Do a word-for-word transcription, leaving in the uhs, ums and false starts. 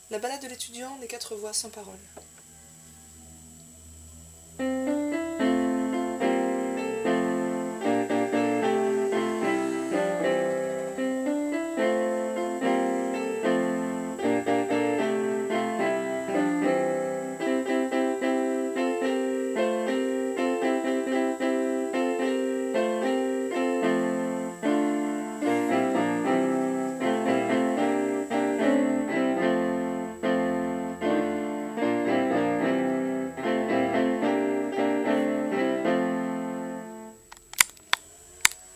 La balade de l'étudiant, les quatre voix sans parole.